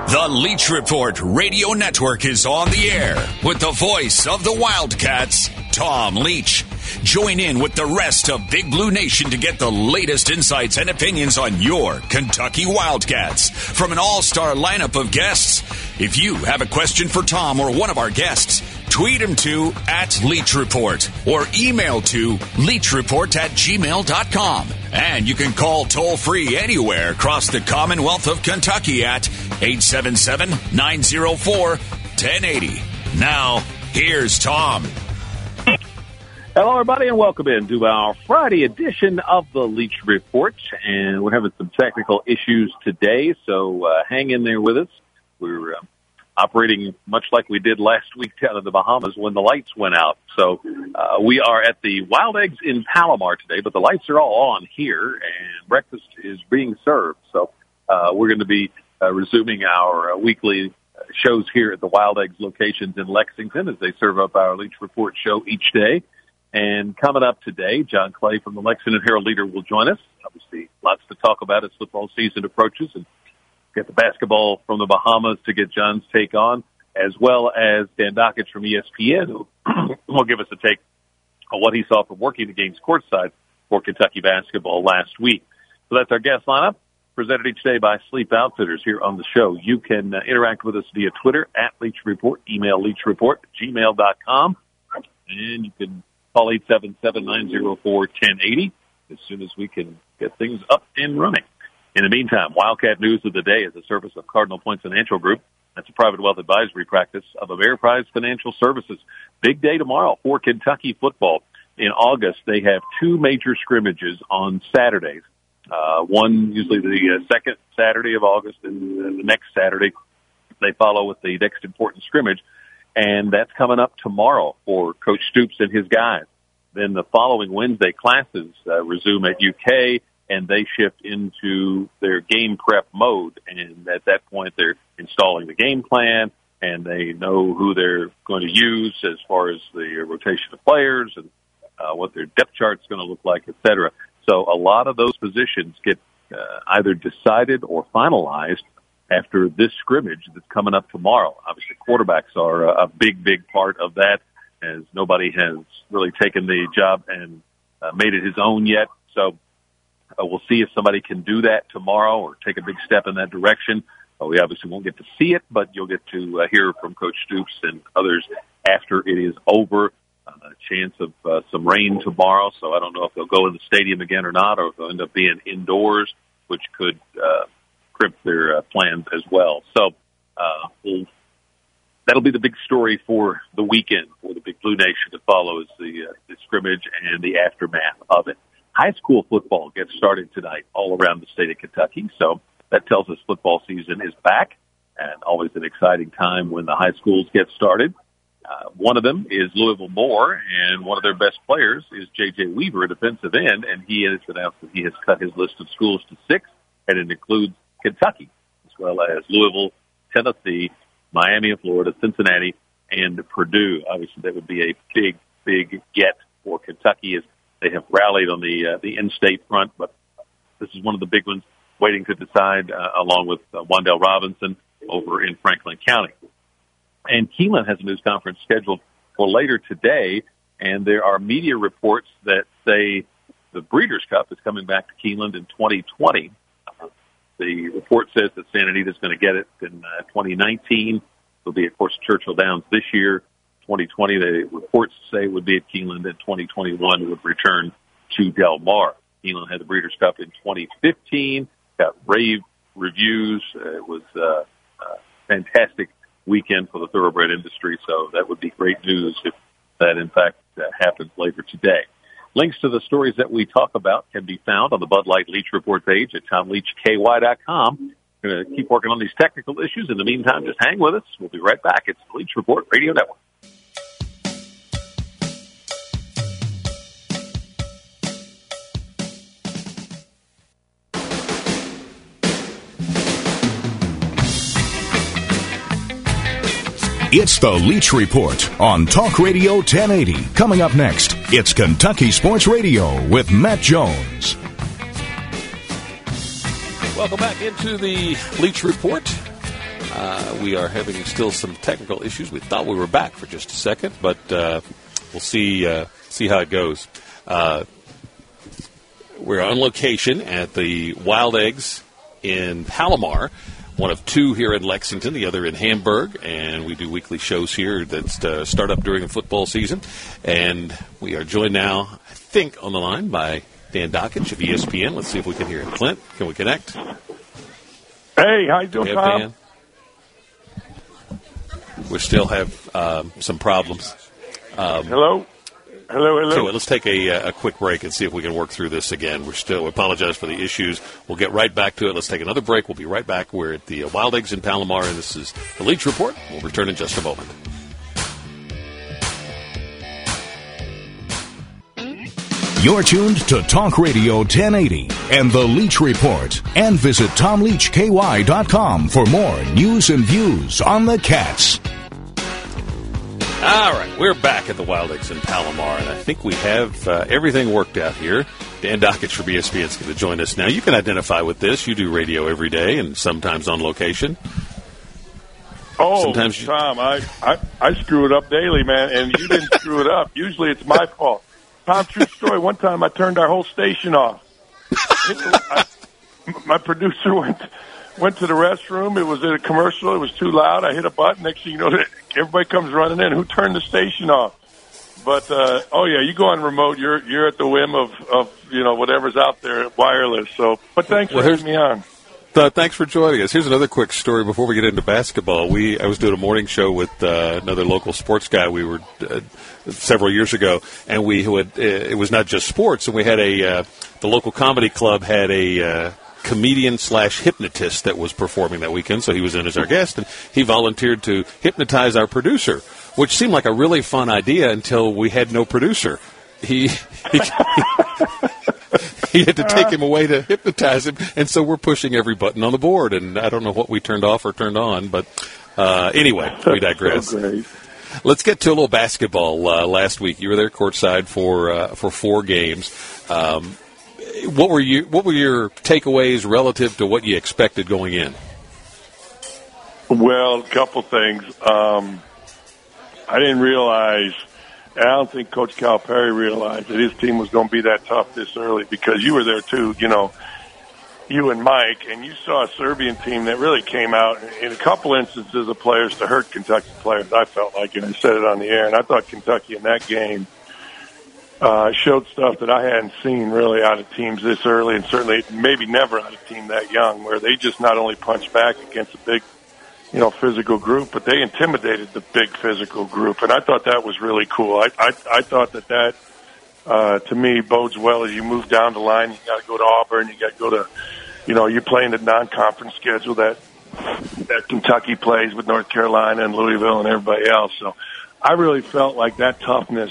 The Leach Report Radio Network is on the air with the voice of the Wildcats, Tom Leach. Join in with the rest of Big Blue Nation to get the latest insights and opinions on your Kentucky Wildcats from an all-star lineup of guests. If you have a question for Tom or one of our guests, tweet him to @LeachReport or email to leachreport@gmail.com. And you can call toll-free anywhere across the Commonwealth of Kentucky at 877-904-1080. Now, here's Tom. Hello, everybody, and welcome into our Friday edition of the Leach Report. And we're having some technical issues today, so hang in there with us. We're operating much like we did last week down in the Bahamas when the lights went out. So we are at the Wild Eggs in Palomar today, but the lights are all on here, and breakfast is being served. So we're going to be resuming our weekly shows here at the Wild Eggs locations in Lexington as they serve up our Leach Report show each day. And coming up today, John Clay from the Lexington Herald-Leader will join us. Obviously, lots to talk about as football season approaches, and get the basketball from the Bahamas to get John's take on, as well as Dan Dockich from ESPN, who will give us a take on what he saw from working the games courtside for Kentucky basketball last week. So that's our guest lineup, presented each day by Sleep Outfitters here on the show. You can interact with us via Twitter @Leach Report, email leachreport@gmail.com, and you can call 877-904-1080 as soon as we can get things up and running. In the meantime, Wildcat News of the Day is a service of Cardinal Point Financial Group. That's a private wealth advisory practice of Ameriprise Financial Services. Big day tomorrow for Kentucky football. In August, they have two major scrimmages on Saturdays. One usually the second Saturday of August, and the next Saturday they follow with the next important scrimmage. And that's coming up tomorrow for Coach Stoops and his guys. Then the following Wednesday, classes resume at UK, and they shift into their game prep mode. And at that point, they're installing the game plan, and they know who they're going to use as far as the rotation of players and what their depth chart's going to look like, et cetera. So a lot of those positions get either decided or finalized after this scrimmage that's coming up tomorrow. Obviously, quarterbacks are a big, big part of that, as nobody has really taken the job and made it his own yet. So we'll see if somebody can do that tomorrow or take a big step in that direction. We obviously won't get to see it, but you'll get to hear from Coach Stoops and others after it is over. A chance of some rain tomorrow, so I don't know if they'll go in the stadium again or not, or if they'll end up being indoors, which could crimp their plans as well. So that'll be the big story for the weekend for the Big Blue Nation to follow, is the scrimmage and the aftermath of it. High school football gets started tonight all around the state of Kentucky, so that tells us football season is back, and always an exciting time when the high schools get started. One of them is Louisville Moore, and one of their best players is J.J. Weaver, a defensive end, and he has announced that he has cut his list of schools to 6, and it includes Kentucky, as well as Louisville, Tennessee, Miami of Florida, Cincinnati, and Purdue. Obviously, that would be a big, big get for Kentucky as they have rallied on the in-state front, but this is one of the big ones waiting to decide, along with Wandale Robinson over in Franklin County. And Keeneland has a news conference scheduled for later today, and there are media reports that say the Breeders' Cup is coming back to Keeneland in 2020. The report says that Santa Anita's going to get it in 2019. It'll be, of course, Churchill Downs this year. 2020, the reports say it would be at Keeneland. In 2021, it would return to Del Mar. Keeneland had the Breeders' Cup in 2015, got rave reviews. It was a fantastic weekend for the thoroughbred industry, so that would be great news if that, in fact, happens later today. Links to the stories that we talk about can be found on the Bud Light Leach Report page at TomLeachKY.com. We're going to keep working on these technical issues. In the meantime, just hang with us. We'll be right back. It's the Leach Report Radio Network. It's the Leach Report on Talk Radio 1080. Coming up next, it's Kentucky Sports Radio with Matt Jones. Welcome back into the Leach Report. We are having still some technical issues. We thought we were back for just a second, but we'll see how it goes. We're on location at the Wild Eggs in Palomar, one of two here in Lexington, the other in Hamburg, and we do weekly shows here that start up during the football season. And we are joined now, I think, on the line by Dan Dakich of ESPN. Let's see if we can hear him. Clint, can we connect? Hey, how you doing, Tom? Dan? We still have some problems. Hello? So let's take a quick break and see if we can work through this again. We apologize for the issues. We'll get right back to it. Let's take another break. We'll be right back. We're at the Wild Eggs in Palomar, and this is the Leach Report. We'll return in just a moment. You're tuned to Talk Radio 1080 and the Leach Report. And visit TomLeachKY.com for more news and views on the Cats. All right, we're back at the Wild Eggs in Palomar, and I think we have everything worked out here. Dan Dakich from ESPN is going to join us now. You can identify with this. You do radio every day and sometimes on location. Oh, sometimes Tom, I screw it up daily, man, and you didn't screw it up. Usually it's my fault. Tom, true story. One time I turned our whole station off. My producer went to the restroom. It was in a commercial. It was too loud. I hit a button. Next thing you know, everybody comes running in. Who turned the station off? But you go on remote. You're at the whim of whatever's out there wireless. So, but thanks for having me on. Thanks for joining us. Here's another quick story before we get into basketball. I was doing a morning show with another local sports guy. We were several years ago, and it was not just sports. And we had the local comedy club had a comedian/hypnotist that was performing that weekend. So he was in as our guest, and he volunteered to hypnotize our producer, which seemed like a really fun idea until we had no producer. He had to take him away to hypnotize him, and so we're pushing every button on the board, and I don't know what we turned off or turned on, but anyway, we digress. So Let's get to a little basketball. Last week, you were there courtside for 4 games. What were your takeaways relative to what you expected going in? Well, a couple things. I didn't realize. I don't think Coach Calipari realized that his team was going to be that tough this early, because you were there too, you and Mike, and you saw a Serbian team that really came out in a couple instances of players to hurt Kentucky players, I felt like, and I said it on the air, and I thought Kentucky in that game showed stuff that I hadn't seen really out of teams this early, and certainly maybe never out of a team that young, where they just not only punched back against a big physical group, but they intimidated the big physical group, and I thought that was really cool. I thought that to me bodes well as you move down the line. You got to go to Auburn. You got to go to, you're playing the non-conference schedule that Kentucky plays with North Carolina and Louisville and everybody else. So I really felt like that toughness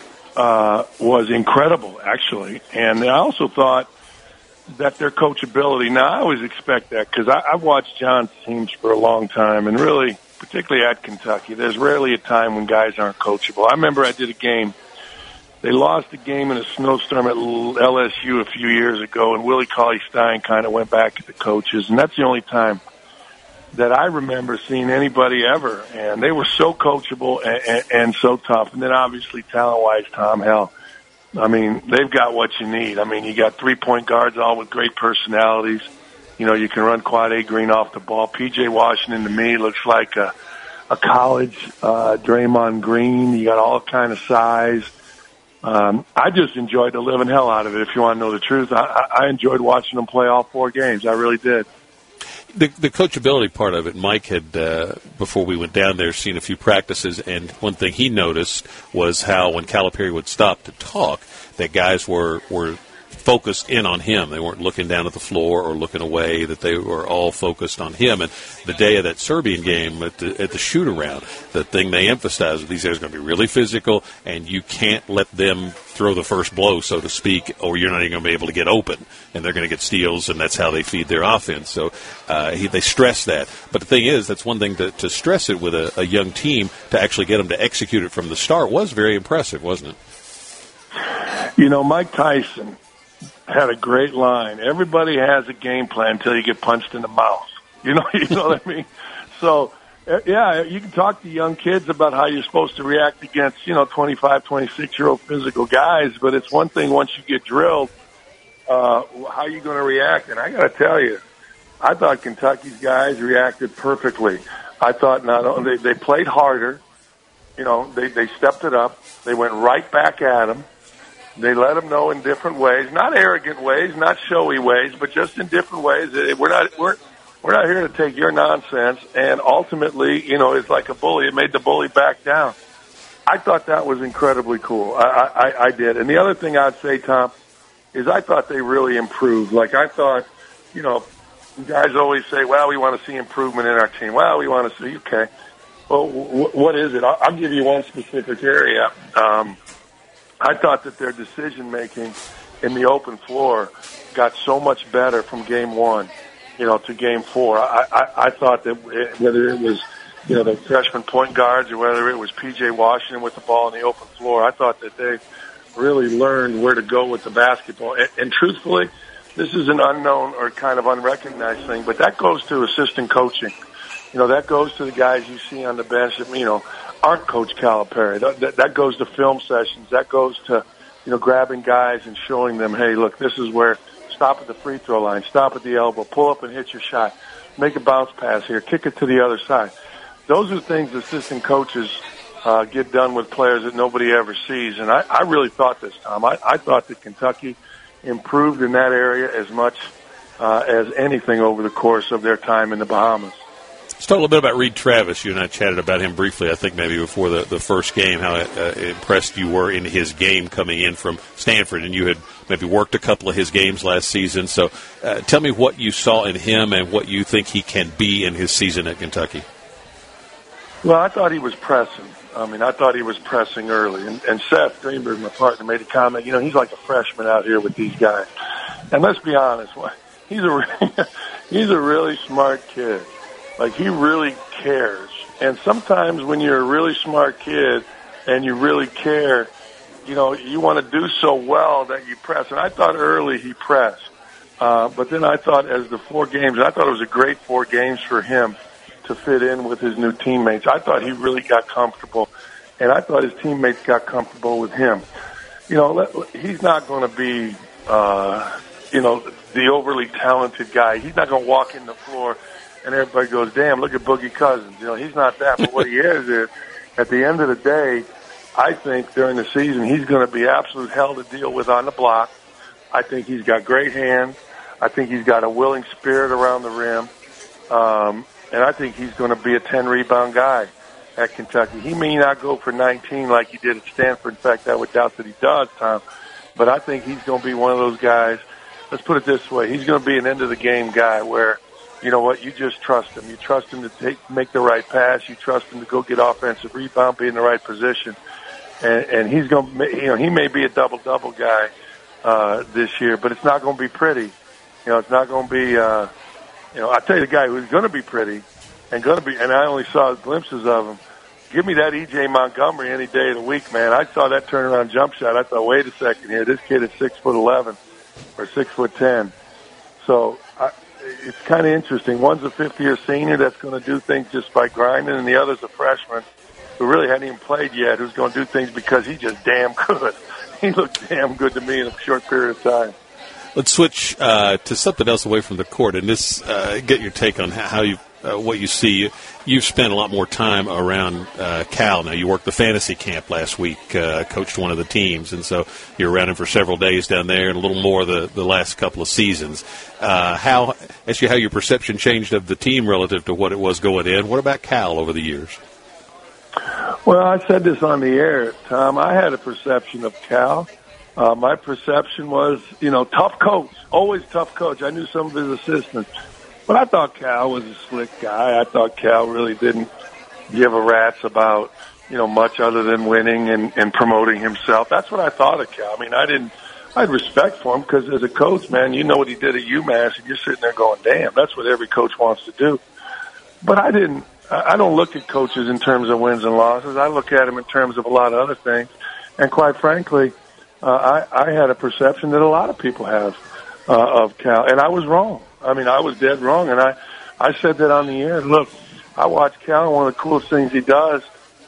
was incredible, actually, and I also thought that their coachability. Now, I always expect that, because I've watched John's teams for a long time, and really, particularly at Kentucky, there's rarely a time when guys aren't coachable. I remember I did a game. They lost a game in a snowstorm at LSU a few years ago, and Willie Cauley-Stein kind of went back at the coaches, and that's the only time that I remember seeing anybody ever, and they were so coachable and so tough. And then, obviously, talent-wise, Tom, hell, I mean, they've got what you need. I mean, you got 3-point guards all with great personalities. You can run Quad A Green off the ball. P.J. Washington, to me, looks like a college Draymond Green. You got all kind of size. I just enjoyed the living hell out of it, if you want to know the truth. I enjoyed watching them play all 4 games. I really did. The coachability part of it, Mike had, before we went down there, seen a few practices, and one thing he noticed was how when Calipari would stop to talk, that guys were focused in on him. They weren't looking down at the floor or looking away, that they were all focused on him. And the day of that Serbian game at the shoot-around, the thing they emphasized, these guys are going to be really physical, and you can't let them throw the first blow, so to speak, or you're not even going to be able to get open, and they're going to get steals, and that's how they feed their offense. So they stress that. But the thing is, that's one thing to stress it with a young team, to actually get them to execute it from the start was very impressive, wasn't it? Mike Tyson had a great line. Everybody has a game plan until you get punched in the mouth. You know what I mean? So, yeah, you can talk to young kids about how you're supposed to react against, 25, 26-year-old physical guys, but it's one thing once you get drilled, how are you going to react? And I got to tell you, I thought Kentucky's guys reacted perfectly. I thought not only they played harder, they stepped it up. They went right back at them. They let them know in different ways, not arrogant ways, not showy ways, but just in different ways. We're not here to take your nonsense. And ultimately, it's like a bully. It made the bully back down. I thought that was incredibly cool. I did. And the other thing I'd say, Tom, is I thought they really improved. Like I thought, guys always say, well, we want to see improvement in our team. Well, we want to see, okay. Well, what is it? I'll give you one specific area. I thought that their decision-making in the open floor got so much better from game one, to game four. I thought that whether it was, the freshman point guards or whether it was P.J. Washington with the ball in the open floor, I thought that they really learned where to go with the basketball. And truthfully, this is an unknown or kind of unrecognized thing, but that goes to assistant coaching. That goes to the guys you see on the bench that, aren't Coach Calipari. That goes to film sessions. That goes to, grabbing guys and showing them, hey, look, this is where, stop at the free throw line, stop at the elbow, pull up and hit your shot, make a bounce pass here, kick it to the other side. Those are things assistant coaches get done with players that nobody ever sees. And I really thought this, Tom. I thought that Kentucky improved in that area as much as anything over the course of their time in the Bahamas. Let's talk a little bit about Reed Travis. You and I chatted about him briefly, I think maybe before the first game, how impressed you were in his game coming in from Stanford, and you had maybe worked a couple of his games last season. So tell me what you saw in him and what you think he can be in his season at Kentucky. Well, I thought he was pressing. I thought he was pressing early. And Seth Greenberg, my partner, made a comment, he's like a freshman out here with these guys. And let's be honest, he's a really smart kid. Like, he really cares. And sometimes when you're a really smart kid and you really care, you want to do so well that you press. And I thought early he pressed. But then I thought as the 4 games, I thought it was a great 4 games for him to fit in with his new teammates. I thought he really got comfortable, and I thought his teammates got comfortable with him. He's not going to be, the overly talented guy. He's not going to walk in the floor and everybody goes, damn, look at Boogie Cousins. He's not that. But what he is, at the end of the day, I think during the season he's going to be absolute hell to deal with on the block. I think he's got great hands. I think he's got a willing spirit around the rim. And I think he's going to be a 10-rebound guy at Kentucky. He may not go for 19 like he did at Stanford. In fact, I would doubt that he does, Tom. But I think he's going to be one of those guys. Let's put it this way. He's going to be an end-of-the-game guy where, you know what, you just trust him. You trust him to make the right pass. You trust him to go get offensive rebound, be in the right position. And he's going to, he may be a double-double guy this year, but it's not going to be pretty. It's not going to be, I'll tell you the guy who's going to be pretty and I only saw glimpses of him. Give me that E.J. Montgomery any day of the week, man. I saw that turnaround jump shot. I thought, wait a second here. This kid is 6'11" or 6'10". So it's kind of interesting. One's a fifth-year senior that's going to do things just by grinding, and the other's a freshman who really hadn't even played yet, who's going to do things because he's just damn good. He looked damn good to me in a short period of time. Let's switch to something else away from the court, and this get your take on how you what you see. You've spent a lot more time around Cal. Now, you worked the fantasy camp last week, coached one of the teams, and so you're around him for several days down there and a little more the last couple of seasons. Ask you how your perception changed of the team relative to what it was going in. What about Cal over the years? Well, I said this on the air, Tom. I had a perception of Cal. My perception was, tough coach, always tough coach. I knew some of his assistants. But I thought Cal was a slick guy. I thought Cal really didn't give a rat's about, much other than winning and promoting himself. That's what I thought of Cal. I mean, I had respect for him because as a coach, man, you know what he did at UMass, and you're sitting there going, damn, that's what every coach wants to do. But I don't look at coaches in terms of wins and losses. I look at them in terms of a lot of other things. And quite frankly, I had a perception that a lot of people have of Cal, and I was wrong. I mean, I was dead wrong, and I said that on the air. Look, I watch Cal, and one of the coolest things he does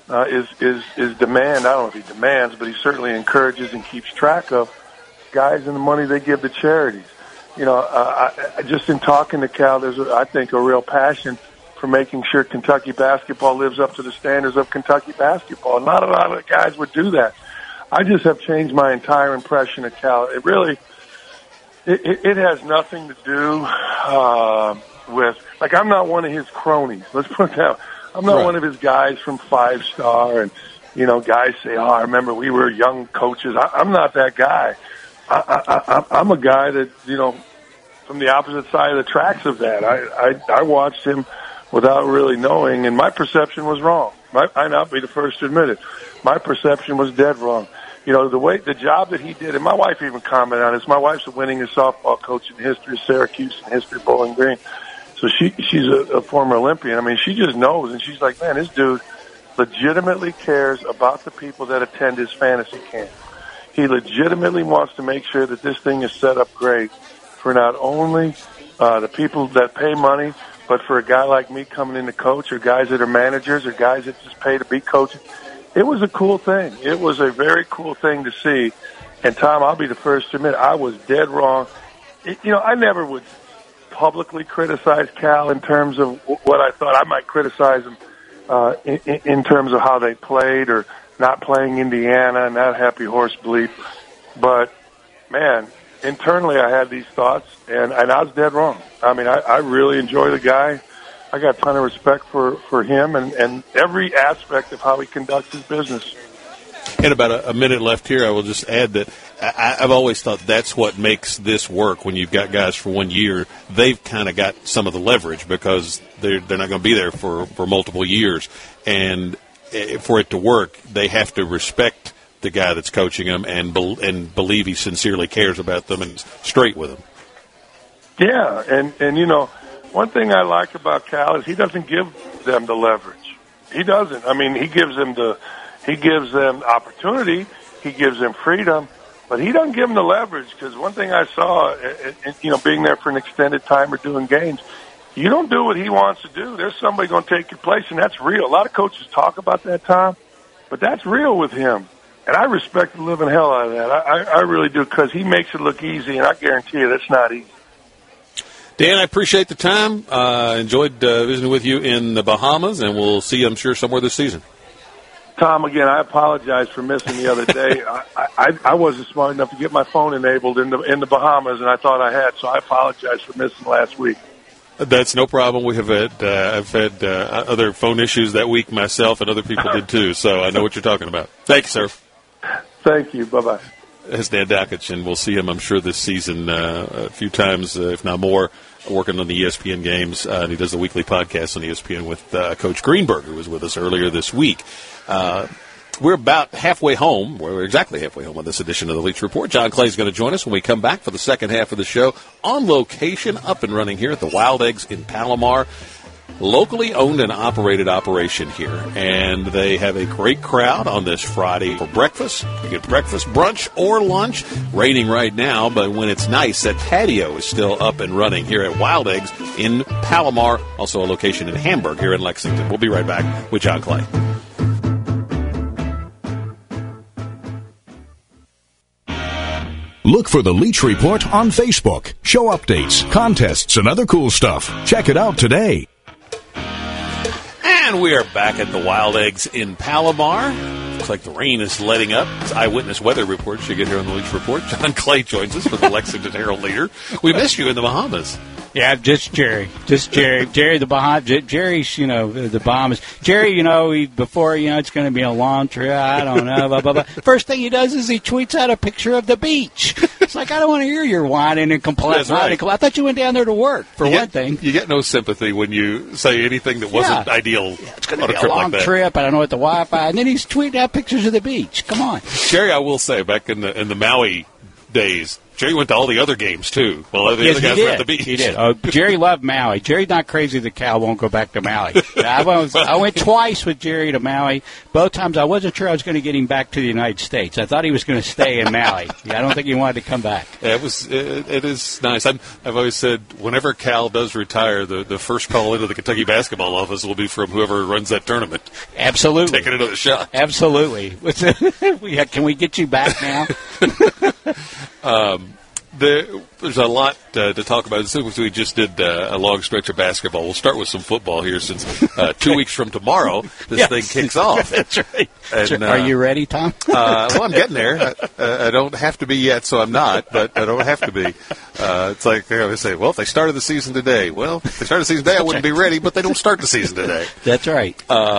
is demand. I don't know if he demands, but he certainly encourages and keeps track of guys and the money they give to charities. You know, I just in talking to Cal, there's, I think, a real passion for making sure Kentucky basketball lives up to the standards of Kentucky basketball. Not a lot of guys would do that. I just have changed my entire impression of Cal. It really, it has nothing to do with, like, I'm not one of his cronies. Let's put it that way. I'm not one of his guys from 5 Star, and, you know, guys say, oh, I remember we were young coaches. I'm not that guy. I'm a guy that, you know, from the opposite side of the tracks of that. I watched him without really knowing, and my perception was wrong. I'd not be the first to admit it. My perception was dead wrong. You know, the job that he did, and my wife even commented on this. My wife's the winningest softball coach in the history of Syracuse and history of Bowling Green. So she's a former Olympian. I mean, she just knows, and she's like, man, this dude legitimately cares about the people that attend his fantasy camp. He legitimately wants to make sure that this thing is set up great for not only the people that pay money, but for a guy like me coming in to coach, or guys that are managers, or guys that just pay to be coaches. It was a cool thing. It was a very cool thing to see. And, Tom, I'll be the first to admit, I was dead wrong. You know, I never would publicly criticize Cal in terms of what I thought. I might criticize him in terms of how they played, or not playing Indiana and that happy horse bleep. But, man, internally I had these thoughts, and I was dead wrong. I mean, I really enjoy the guy. I got a ton of respect for him and every aspect of how he conducts his business. In about a minute left here, I will just add that I've always thought that's what makes this work. When you've got guys for 1 year, they've kind of got some of the leverage because they're not going to be there for multiple years. And for it to work, they have to respect the guy that's coaching them and believe he sincerely cares about them and is straight with them. Yeah, and you know, one thing I like about Cal is he doesn't give them the leverage. He doesn't. I mean, he gives them opportunity, he gives them freedom, but he doesn't give them the leverage. Because one thing I saw, you know, being there for an extended time or doing games, you don't do what he wants to do, there's somebody going to take your place, and that's real. A lot of coaches talk about that, Tom, but that's real with him. And I respect the living hell out of that. I really do, because he makes it look easy, and I guarantee you that's not easy. Dan, I appreciate the time. Enjoyed visiting with you in the Bahamas, and we'll see you, I'm sure, somewhere this season. Tom, again, I apologize for missing the other day. I wasn't smart enough to get my phone enabled in the Bahamas, and I thought I had, so I apologize for missing last week. That's no problem. We have I've had other phone issues that week myself, and other people did too, so I know what you're talking about. Thank you, sir. Thank you. Bye-bye. That's Dan Dakich, and we'll see him, I'm sure, this season a few times, if not more, working on the ESPN games. And he does the weekly podcast on ESPN with Coach Greenberg, who was with us earlier this week. We're about halfway home. We're exactly halfway home on this edition of the Leach Report. John Clay is going to join us when we come back for the second half of the show, on location, up and running here at the Wild Eggs in Palomar. Locally owned and operated operation here, and they have a great crowd on this Friday for breakfast. You get breakfast, brunch, or lunch. Raining right now, but when it's nice, that patio is still up and running here at Wild Eggs in Palomar, also a location in Hamburg here in Lexington. We'll be right back with John Clay. Look for the Leach Report on Facebook. Show updates, contests, and other cool stuff. Check it out today. And we are back at the Wild Eggs in Palomar. Looks like the rain is letting up. It's Eyewitness Weather Report you get here on the Leach Report. John Clay joins us for the Lexington Herald Leader. We missed you in the Bahamas. Yeah, just Jerry. Jerry, the Bahamas. Jerry's, you know, the Bahamas. Jerry, you know, before, you know, it's going to be a long trip. I don't know, blah, blah, blah. First thing he does is he tweets out a picture of the beach. It's like, I don't want to hear your whining and complaining. Right. I thought you went down there to work, for one thing. You get no sympathy when you say anything that wasn't ideal. Yeah, it's going to be a long trip. I don't know what the Wi-Fi. And then he's tweeting out pictures of the beach. Come on. Jerry, I will say, back in the Maui days, Jerry went to all the other games, too. Well, the other guys were at the beach. He did. Jerry loved Maui. Jerry's not crazy that Cal won't go back to Maui. I went twice with Jerry to Maui. Both times I wasn't sure I was going to get him back to the United States. I thought he was going to stay in Maui. I don't think he wanted to come back. Yeah, it is nice. I've always said whenever Cal does retire, the first call into the Kentucky basketball office will be from whoever runs that tournament. Absolutely. Taking another shot. Absolutely. Can we get you back now? There's a lot to talk about. Since we just did a long stretch of basketball, we'll start with some football here since 2 weeks from tomorrow this thing kicks off. That's right. And, are you ready, Tom? Well, I'm getting there. I don't have to be yet, so I'm not, but I don't have to be. It's like they always say, well, if they started the season today. Well, if they started the season today, I wouldn't be ready, but they don't start the season today. That's right.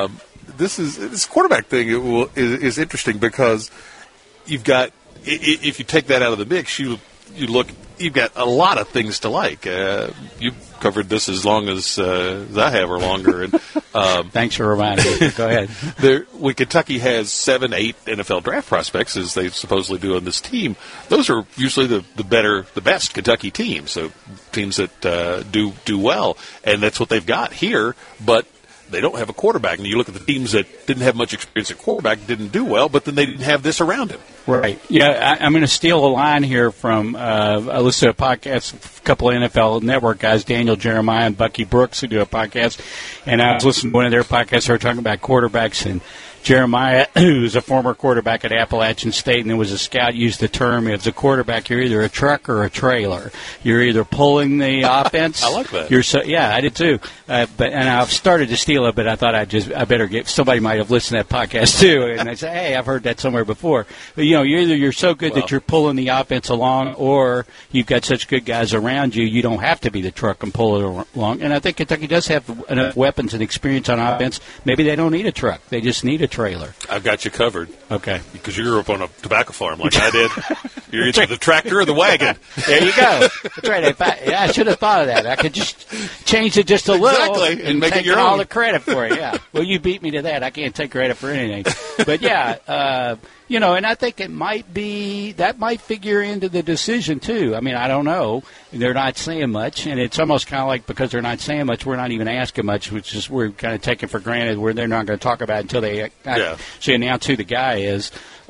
This quarterback thing is interesting because you've got, if you take that out of the mix, you've got a lot of things to like. You've covered this as long as I have or longer. And thanks for reminding me. Go ahead. When Kentucky has 7, 8 NFL draft prospects, as they supposedly do on this team, those are usually the best Kentucky teams. So teams that do well, and that's what they've got here. But they don't have a quarterback. And you look at the teams that didn't have much experience at quarterback, didn't do well, but then they didn't have this around him. Right. Yeah, I'm going to steal a line here from I listened to a podcast, a couple of NFL Network guys, Daniel Jeremiah and Bucky Brooks, who do a podcast. And I was listening to one of their podcasts. They were talking about quarterbacks, and Jeremiah, who's a former quarterback at Appalachian State and then was a scout, used the term, as a quarterback, you're either a truck or a trailer. You're either pulling the offense. I like that. Yeah, I did too. And I've started to steal it, but I thought I better get, somebody might have listened to that podcast too. And I say, hey, I've heard that somewhere before. But, you're so good that you're pulling the offense along, or you've got such good guys around you, you don't have to be the truck and pull it along. And I think Kentucky does have enough weapons and experience on offense. Maybe they don't need a truck. They just need a trailer. I've got you covered. Okay. Because you grew up on a tobacco farm like I did. You're either the tractor or the wagon. There you go. That's right. I should have thought of that. I could just change it just a little and make it your all own. the credit for it. Yeah. Well, you beat me to that. I can't take credit for anything. But, yeah, and I think that might figure into the decision, too. I mean, I don't know. They're not saying much, and it's almost kind of like because they're not saying much, we're not even asking much, which is we're kind of taking for granted where they're not going to talk about it until they actually announce who the guy is.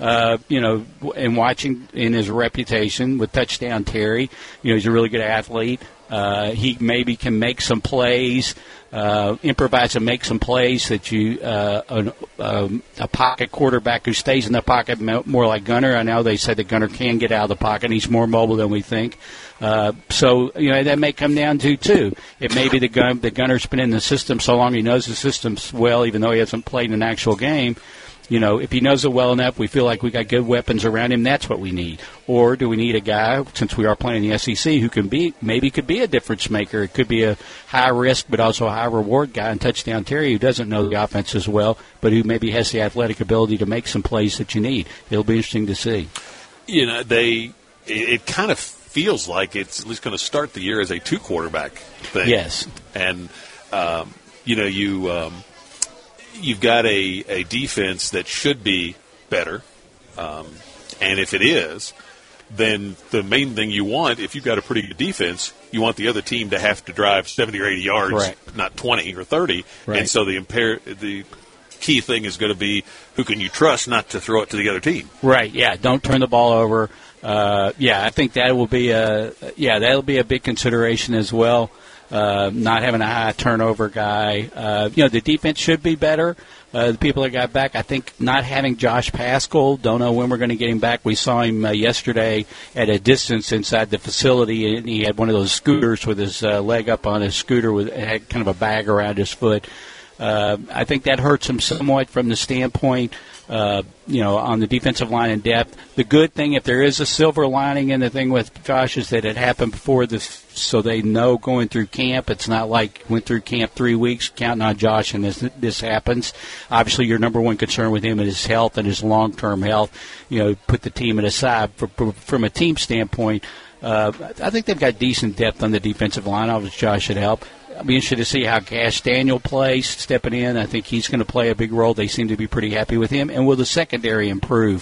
And watching in his reputation with Touchdown Terry, he's a really good athlete. He maybe can make some plays, improvise and make some plays that a pocket quarterback who stays in the pocket more like Gunner. I know they said that Gunner can get out of the pocket. He's more mobile than we think. So that may come down to, too. It may be the Gunner's been in the system so long he knows the system well, even though he hasn't played in an actual game. If he knows it well enough, we feel like we got good weapons around him. That's what we need. Or do we need a guy, since we are playing the SEC, who could be a difference maker? It could be a high risk but also a high reward guy in Touchdown Terry who doesn't know the offense as well, but who maybe has the athletic ability to make some plays that you need. It'll be interesting to see. It kind of feels like it's at least going to start the year as a 2-quarterback thing. Yes, and you've got a defense that should be better, and if it is, then the main thing you want, if you've got a pretty good defense, you want the other team to have to drive 70 or 80 yards, right, not 20 or 30. Right. And so the key thing is going to be who can you trust not to throw it to the other team. Right, yeah, don't turn the ball over. I think that will be that'll be a big consideration as well. Not having a high turnover guy. The defense should be better. The people that got back, I think not having Josh Paschal, don't know when we're going to get him back. We saw him yesterday at a distance inside the facility, and he had one of those scooters with his leg up on his scooter, had kind of a bag around his foot. I think that hurts him somewhat from the standpoint, on the defensive line in depth. The good thing, if there is a silver lining in the thing with Josh, is that it happened before this, so they know going through camp. It's not like went through camp 3 weeks, counting on Josh, and this happens. Obviously, your number one concern with him is his health and his long-term health. Put the team at aside. From a team standpoint, I think they've got decent depth on the defensive line. Obviously, Josh should help. I'll be interested to see how Cash Daniel plays stepping in. I think he's going to play a big role. They seem to be pretty happy with him. And will the secondary improve?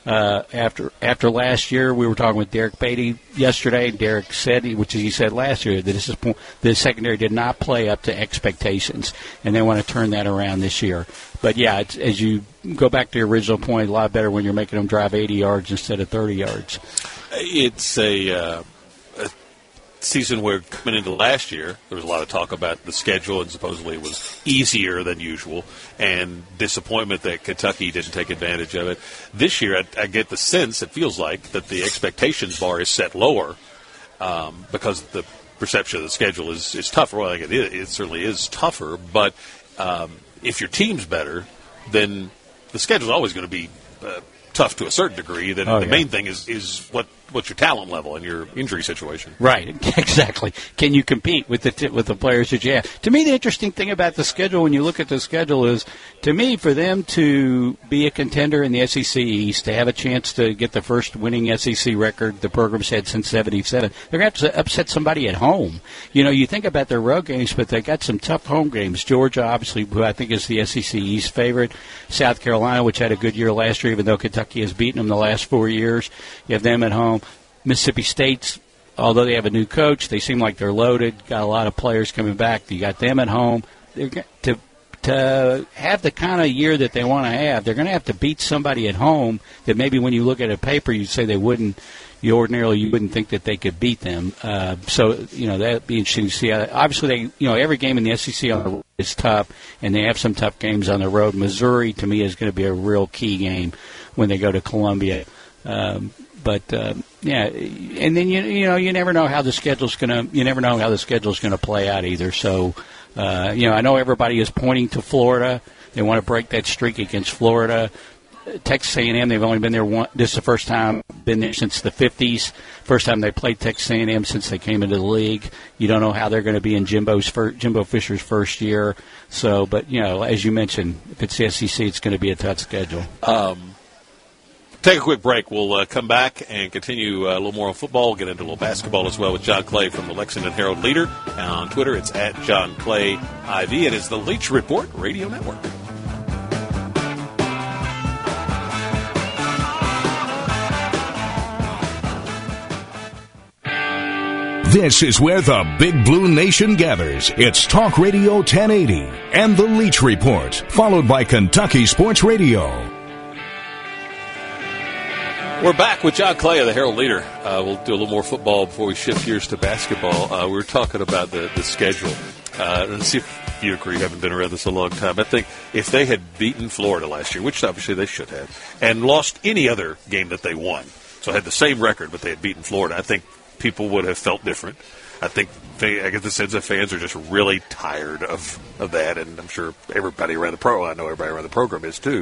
After last year, we were talking with Derek Beatty yesterday. Derek said, which he said last year, that the secondary did not play up to expectations, and they want to turn that around this year. But, yeah, as you go back to your original point, a lot better when you're making them drive 80 yards instead of 30 yards. It's a season where coming into last year, there was a lot of talk about the schedule, and supposedly it was easier than usual, and disappointment that Kentucky didn't take advantage of it. This year, I get the sense, it feels like, that the expectations bar is set lower because the perception of the schedule is tougher. Well, it certainly is tougher, but if your team's better, then the schedule's always going to be tough to a certain degree. Then the main thing is what's your talent level and your injury situation. Right, exactly. Can you compete with the players that you have? To me, the interesting thing about the schedule, when you look at the schedule, is, to me, for them to be a contender in the SEC East, to have a chance to get the first winning SEC record the program's had since '77, they're going to have to upset somebody at home. You know, you think about their road games, but they got some tough home games. Georgia, obviously, who I think is the SEC East favorite. South Carolina, which had a good year last year, even though Kentucky has beaten them the last 4 years. You have them at home. Mississippi State's, although they have a new coach, they seem like they're loaded, got a lot of players coming back. You got them at home. To have the kind of year that they want to have, they're going to have to beat somebody at home that maybe when you look at a paper you'd say they wouldn't. You wouldn't think that they could beat them. So, that'd be interesting to see. Obviously, every game in the SEC on the road is tough, and they have some tough games on the road. Missouri, to me, is going to be a real key game when they go to Columbia. But and then you never know how the schedule's going to play out either. So, I know everybody is pointing to Florida. They want to break that streak against Florida. Texas A&M, they've only been there once. This is the first time been there since the 50s. First time they played Texas A&M since they came into the league. You don't know how they're going to be in Jimbo Fisher's first year. So, but as you mentioned, if it's the SEC, it's going to be a tough schedule. Take a quick break. We'll come back and continue a little more on football. We'll get into a little basketball as well with John Clay from the Lexington Herald Leader. On Twitter, it's @JohnClayIV. It is the Leach Report Radio Network. This is where the Big Blue Nation gathers. It's Talk Radio 1080 and the Leach Report, followed by Kentucky Sports Radio. We're back with John Clay of the Herald Leader. We'll do a little more football before we shift gears to basketball. We were talking about the schedule. Let's see if you agree. You haven't been around this a long time. I think if they had beaten Florida last year, which obviously they should have, and lost any other game that they won, so had the same record, but they had beaten Florida, I think people would have felt different. I think I get the sense that fans are just really tired of that, and I'm sure everybody around the program, I know everybody around the program is too.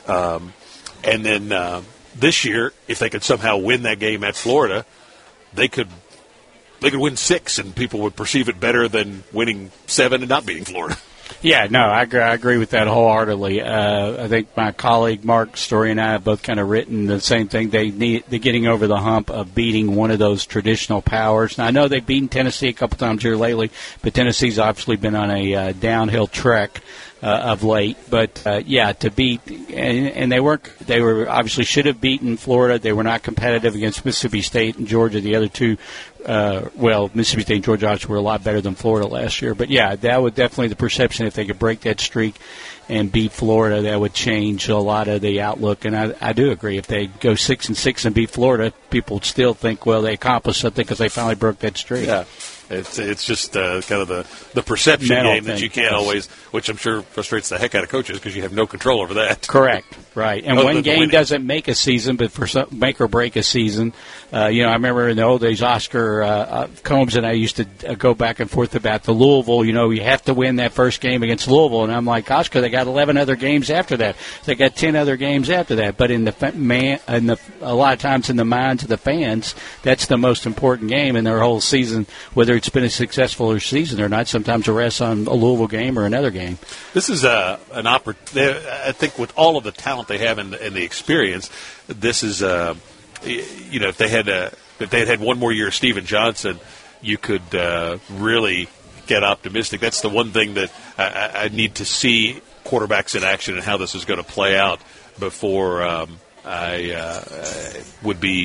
And then this year, if they could somehow win that game at Florida, they could win 6, and people would perceive it better than winning 7 and not beating Florida. Yeah, no, I agree with that wholeheartedly. I think my colleague Mark Story and I have both kind of written the same thing. They're getting over the hump of beating one of those traditional powers. Now, I know they've beaten Tennessee a couple times here lately, but Tennessee's obviously been on a downhill trek of late. But to beat and they were obviously should have beaten Florida. They were not competitive against Mississippi State and Georgia. The other two. Mississippi State and Georgia obviously were a lot better than Florida last year. But, yeah, that would definitely the perception if they could break that streak and beat Florida, that would change a lot of the outlook. And I do agree. If they go 6-6 and beat Florida, people would still think, well, they accomplished something because they finally broke that streak. Yeah. It's just kind of the perception game that you can't always, which I'm sure frustrates the heck out of coaches because you have no control over that. Correct, right. And one game doesn't make a season, but for some, make or break a season. I remember in the old days, Oscar Combs and I used to go back and forth about the Louisville. You have to win that first game against Louisville, and I'm like, Oscar, they got 11 other games after that. They got 10 other games after that. But a lot of times in the minds of the fans, that's the most important game in their whole season, whether it's been a successful season or not. Sometimes it rests on a Louisville game or another game. This is an opportunity. I think with all of the talent they have and the experience, this is if they had one more year of Steven Johnson, you could really get optimistic. That's the one thing that I need to see quarterbacks in action and how this is going to play out before I would be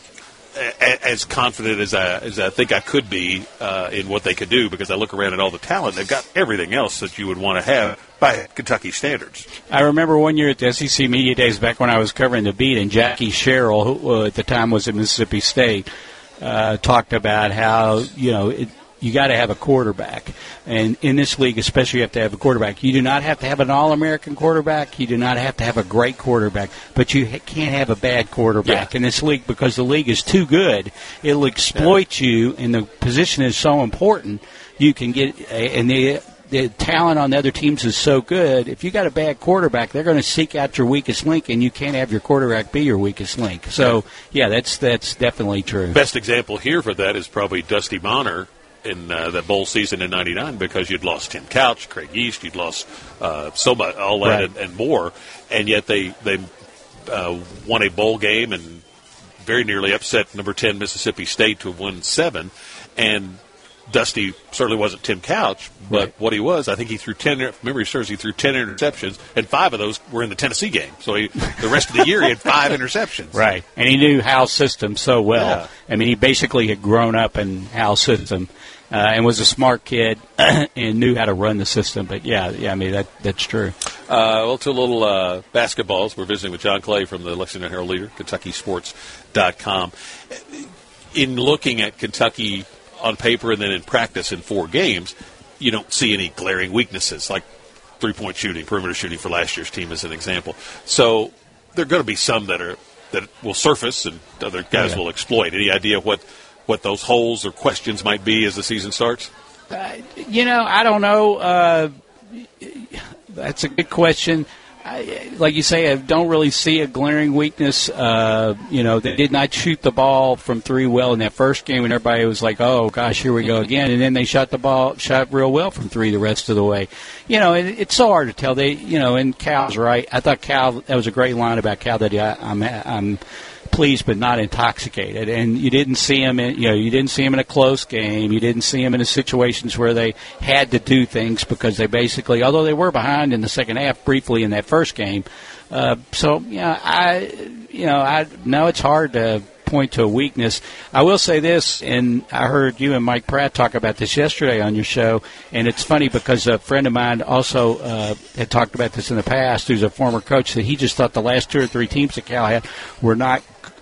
as confident as I think I could be in what they could do, because I look around at all the talent. They've got everything else that you would want to have by Kentucky standards. I remember one year at the SEC Media Days back when I was covering the beat, and Jackie Sherrill, who at the time was at Mississippi State, talked about how, you got to have a quarterback. And in this league, especially, you have to have a quarterback. You do not have to have an All-American quarterback. You do not have to have a great quarterback. But you can't have a bad quarterback in this league, because the league is too good. It'll exploit you, and the position is so important. You can get – and the talent on the other teams is so good. If you got a bad quarterback, they're going to seek out your weakest link, and you can't have your quarterback be your weakest link. So, that's definitely true. Best example here for that is probably Dusty Bonner in that bowl season in '99, because you'd lost Tim Couch, Craig East, you'd lost so much, all that and more, and yet they won a bowl game and very nearly upset number 10 Mississippi State to have won 7. And Dusty certainly wasn't Tim Couch, but what he was, I think he threw 10. If memory serves, he threw 10 interceptions, and 5 of those were in the Tennessee game. So the rest of the year he had 5 interceptions. Right, and he knew Hal's system so well. Yeah. I mean, he basically had grown up in Hal's system. And was a smart kid and knew how to run the system. But, I mean, that's true. Well, to a little basketballs. We're visiting with John Clay from the Lexington Herald Leader, KentuckySports.com. In looking at Kentucky on paper and then in practice in 4 games, you don't see any glaring weaknesses, like three-point shooting, perimeter shooting for last year's team as an example. So there are going to be some that will surface and other guys will exploit. Any idea what those holes or questions might be as the season starts? I don't know. That's a good question. Like you say, I don't really see a glaring weakness. They did not shoot the ball from 3 well in that first game, and everybody was like, oh, gosh, here we go again. And then they shot real well from 3 the rest of the way. It's so hard to tell. And Cal's right. I thought that was a great line about Cal, that I'm pleased but not intoxicated. And you didn't see him in a close game. You didn't see him in situations where they had to do things, because they basically, although they were behind in the second half briefly in that first game. I know it's hard to point to a weakness. I will say this, and I heard you and Mike Pratt talk about this yesterday on your show, and it's funny because a friend of mine also had talked about this in the past, who's a former coach, that he just thought the last 2 or 3 teams that Cal had were not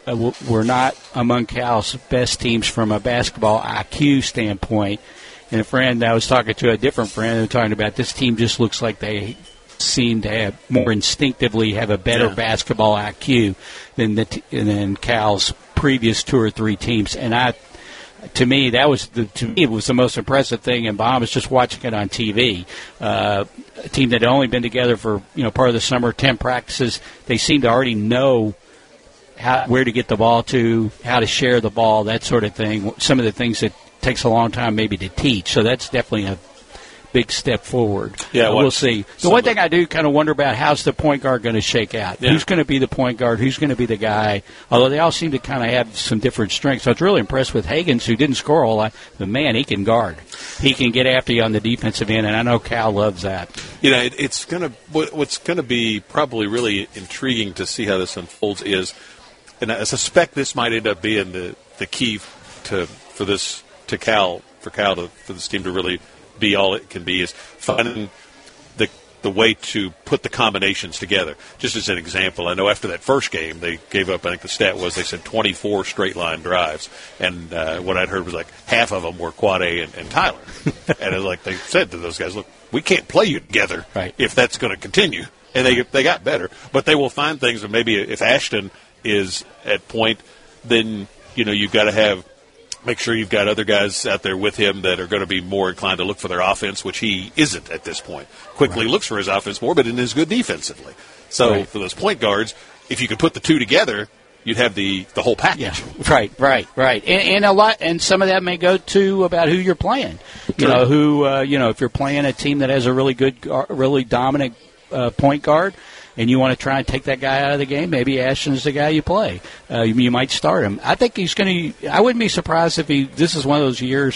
among Cal's best teams from a basketball IQ standpoint. And a friend, I was talking to a different friend, and talking about this team just looks like they seem to have more instinctively have a better basketball IQ than Cal's previous 2 or 3 teams. And to me, it was the most impressive thing in Bahamas, just watching it on TV. A team that had only been together for part of the summer, 10 practices. They seem to already know where to get the ball to, how to share the ball, that sort of thing. Some of the things that takes a long time maybe to teach. So that's definitely a big step forward. Yeah, we'll see. The one thing I do kind of wonder about, how's the point guard going to shake out? Yeah. Who's going to be the point guard? Who's going to be the guy? Although they all seem to kind of have some different strengths. So I was really impressed with Higgins, who didn't score a whole lot. But, man, he can guard. He can get after you on the defensive end, and I know Cal loves that. What's going to be probably really intriguing to see how this unfolds is, and I suspect this might end up being the key for this team to really be all it can be, is finding the way to put the combinations together. Just as an example, I know after that first game they gave up, I think the stat was they said 24 straight line drives, and what I'd heard was like half of them were Quad A and Tyler. And it was like they said to those guys, look, we can't play you together if that's going to continue. And they got better, but they will find things, and maybe if Ashton is at point, then you've got to make sure you've got other guys out there with him that are going to be more inclined to look for their offense, which he isn't at this point. Quickly looks for his offense more, but is good defensively. So for those point guards, if you could put the two together, you'd have the whole package. Yeah. Right. And a lot, and some of that may go to about who you're playing. If you're playing a team that has a really good, really dominant point guard, and you want to try and take that guy out of the game, maybe Ashton's the guy you play. You might start him. I think he's going to – I wouldn't be surprised if this is one of those years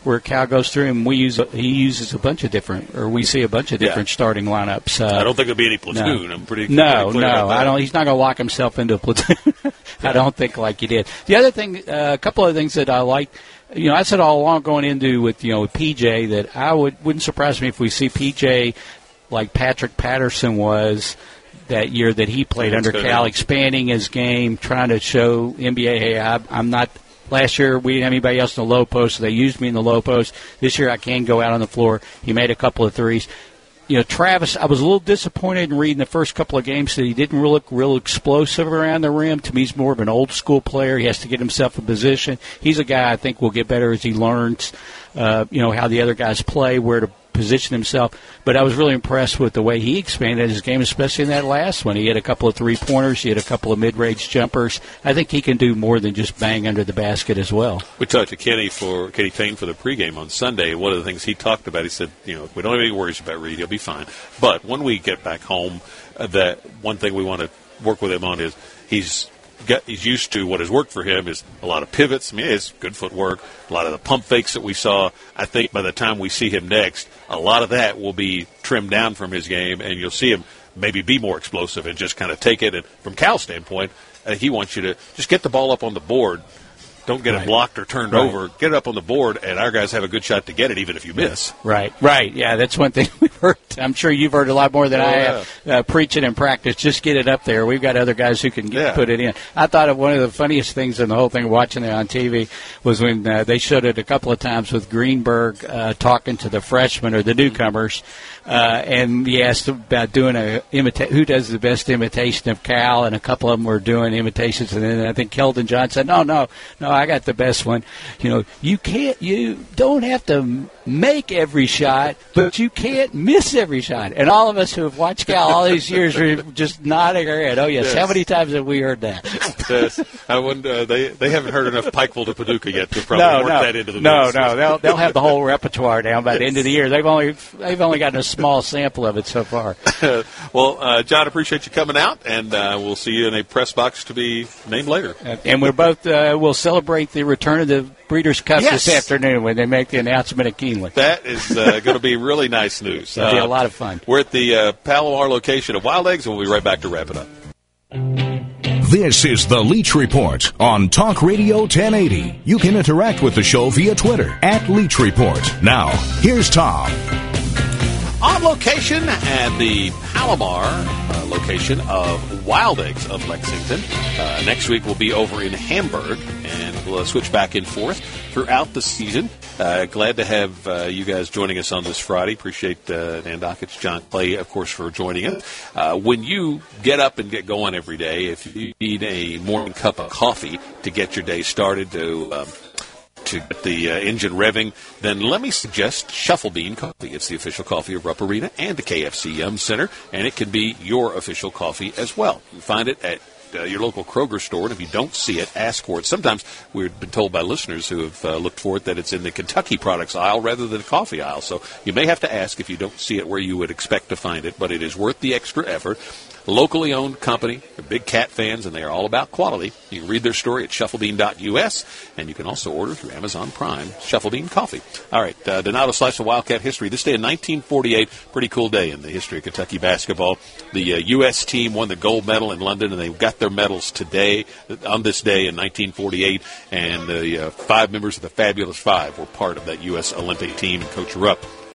where Cal goes through and he uses a bunch of different, or we see a bunch of different starting lineups. I don't think there'll be any platoon. No. I'm pretty No, clear about that. I don't. He's not going to lock himself into a platoon. I don't think like he did. The other thing, a couple of things that I like. I said all along going into with PJ that wouldn't surprise me if we see PJ like Patrick Patterson was that year that he played under Cal, expanding his game, trying to show NBA, hey, I'm not. Last year we didn't have anybody else in the low post, so they used me in the low post. This year I can go out on the floor. He made a couple of threes. Travis, I was a little disappointed in reading the first couple of games that he didn't look real explosive around the rim. To me, he's more of an old school player. He has to get himself in position. He's a guy I think will get better as he learns, how the other guys play, where to position himself. But I was really impressed with the way he expanded his game, especially in that last one. He had a couple of three-pointers. He had a couple of mid-range jumpers. I think he can do more than just bang under the basket as well. We talked to Kenny Payne for the pregame on Sunday. One of the things he talked about, he said, we don't have any worries about Reed. He'll be fine. But when we get back home, that one thing we want to work with him on is he's used to what has worked for him is a lot of pivots. I mean, it's good footwork, a lot of the pump fakes that we saw. I think by the time we see him next, a lot of that will be trimmed down from his game, and you'll see him maybe be more explosive and just kind of take it. And from Cal's standpoint, he wants you to just get the ball up on the board. Don't get it blocked or turned over. Get it up on the board, and our guys have a good shot to get it, even if you miss. Right. Yeah, that's one thing we've heard. I'm sure you've heard a lot more than I have. Preach it in practice. Just get it up there. We've got other guys who can put it in. I thought of one of the funniest things in the whole thing, watching it on TV, was when they showed it a couple of times with Greenberg talking to the freshmen or the newcomers, and he asked about doing who does the best imitation of Cal, and a couple of them were doing imitations, and then I think Keldon John said, no, I got the best one. You don't have to make every shot, but you can't miss every shot. And all of us who have watched Cal all these years are just nodding our head. Oh, yes. How many times have we heard that? Yes. I wonder, they haven't heard enough Pikeville to Paducah yet to probably work that into the mix. No. They'll have the whole repertoire down by the end of the year. They've only gotten a small sample of it so far. Well, John, appreciate you coming out, and we'll see you in a press box to be named later. And we're both we'll celebrate the return of the Breeders' Cup this afternoon when they make the announcement at Keeneland. That is going to be really nice news. It'll be a lot of fun. We're at the Palomar location of Wild Eggs, and we'll be right back to wrap it up. This is the Leach Report on Talk Radio 1080. You can interact with the show via Twitter at Leach Report. Now, here's Tom. On location at the Palomar location of Wild Eggs of Lexington. Next week we'll be over in Hamburg, and we'll switch back and forth throughout the season. Glad to have you guys joining us on this Friday. Appreciate Dan Dockich, John Clay, of course, for joining us. When you get up and get going every day, if you need a morning cup of coffee to get your day started, to get the engine revving, then let me suggest Shuffle Bean Coffee. It's the official coffee of Rupp Arena and the KFC Yum Center, and it can be your official coffee as well. You can find it at your local Kroger store, and if you don't see it, ask for it. Sometimes we've been told by listeners who have looked for it that it's in the Kentucky products aisle rather than the coffee aisle, so you may have to ask if you don't see it where you would expect to find it, but it is worth the extra effort. Locally owned company. They're big cat fans, and they are all about quality. You can read their story at shufflebean.us, and you can also order through Amazon Prime Shuffle Bean Coffee. All right, Donato Slice of Wildcat history. This day in 1948, pretty cool day in the history of Kentucky basketball. The U.S. team won the gold medal in London, and they got their medals today, on this day in 1948, and the 5 members of the Fabulous Five were part of that U.S. Olympic team, and Coach Rupp